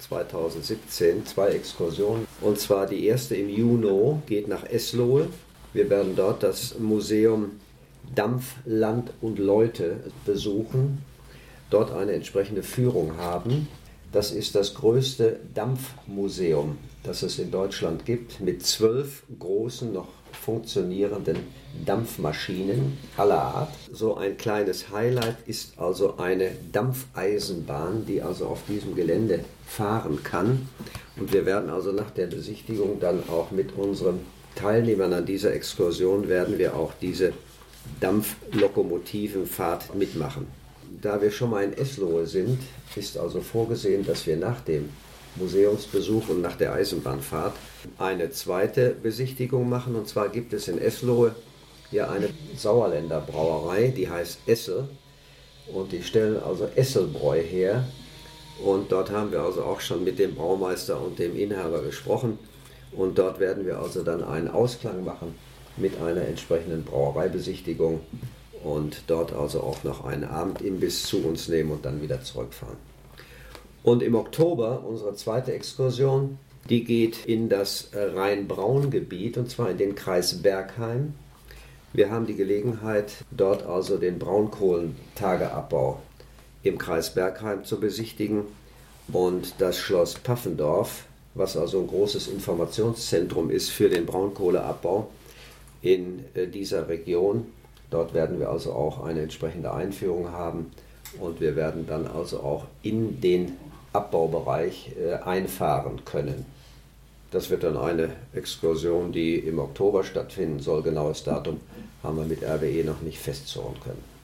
2017 2 Exkursionen. Und zwar die erste im Juni geht nach Eslohe. Wir werden dort das Museum Dampf, Land und Leute besuchen, dort eine entsprechende Führung haben. Das ist das größte Dampfmuseum, das es in Deutschland gibt, mit 12 großen, noch funktionierenden Dampfmaschinen aller Art. So ein kleines Highlight ist also eine Dampfeisenbahn, die also auf diesem Gelände fahren kann. Und wir werden also nach der Besichtigung dann auch mit unseren Teilnehmern an dieser Exkursion werden wir auch diese Dampflokomotivenfahrt mitmachen. Da wir schon mal in Eslohe sind, ist also vorgesehen, dass wir nach dem Museumsbesuch und nach der Eisenbahnfahrt eine zweite Besichtigung machen. Und zwar gibt es in Eslohe ja eine Sauerländer Brauerei, die heißt Essel. Und die stellen also Esselbräu her. Und dort haben wir also auch schon mit dem Braumeister und dem Inhaber gesprochen. Und dort werden wir also dann einen Ausklang machen mit einer entsprechenden Brauereibesichtigung und dort also auch noch einen Abendimbiss zu uns nehmen und dann wieder zurückfahren. Und im Oktober, unsere zweite Exkursion, die geht in das Rhein-Braun-Gebiet und zwar in den Kreis Bergheim. Wir haben die Gelegenheit, dort also den Braunkohlentageabbau im Kreis Bergheim zu besichtigen und das Schloss Paffendorf, was also ein großes Informationszentrum ist für den Braunkohleabbau in dieser Region. Dort werden wir also auch eine entsprechende Einführung haben und wir werden dann also auch in den Abbaubereich einfahren können. Das wird dann eine Exkursion, die im Oktober stattfinden soll. Genaues Datum haben wir mit RWE noch nicht festzurren können.